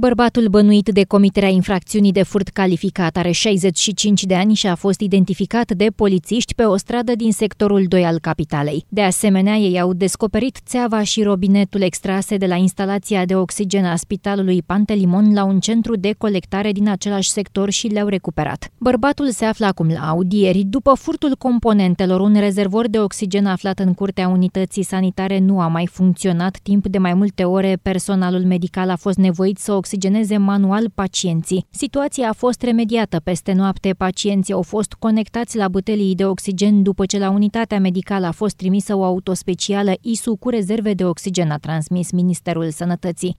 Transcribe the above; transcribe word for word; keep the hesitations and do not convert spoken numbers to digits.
Bărbatul bănuit de comiterea infracțiunii de furt calificat are șaizeci și cinci de ani și a fost identificat de polițiști pe o stradă din sectorul doi al capitalei. De asemenea, ei au descoperit țeava și robinetul extrase de la instalația de oxigen a Spitalului Pantelimon la un centru de colectare din același sector și le-au recuperat. Bărbatul se află acum la audieri. După furtul componentelor, un rezervor de oxigen aflat în curtea unității sanitare nu a mai funcționat timp de mai multe ore. Personalul medical a fost nevoit să oxigeneze manual pacienții. Situația a fost remediată peste noapte. Pacienții au fost conectați la bătălii de oxigen după ce la unitatea medicală a fost trimisă o autospecială I S U cu rezerve de oxigen, a transmis Ministerul Sănătății.